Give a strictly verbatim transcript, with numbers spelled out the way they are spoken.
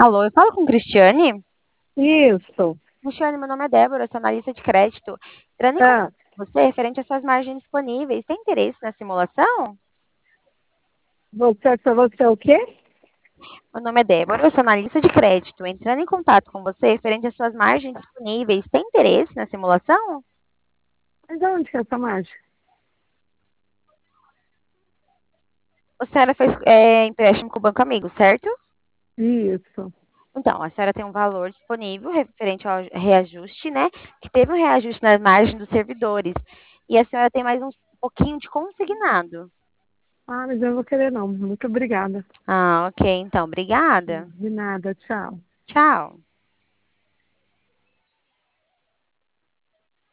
Alô, eu falo com Cristiane? Isso. Cristiane, meu nome é Débora, eu sou analista de crédito. Entrando em contato Ah, com você referente às suas margens disponíveis. Tem interesse na simulação? você, você é o quê? Meu nome é Débora, eu sou analista de crédito. Entrando em contato com você referente às suas margens disponíveis. Tem interesse na simulação? Mas de onde que é essa margem? A senhora fez é, empréstimo com o Banco Amigo, certo? Isso. Então, a senhora tem um valor disponível referente ao reajuste, né? Que teve um reajuste na margem dos servidores. E a senhora tem mais um pouquinho de consignado. Ah, mas eu não vou querer não. Muito obrigada. Ah, ok, então, obrigada. De nada, tchau. Tchau.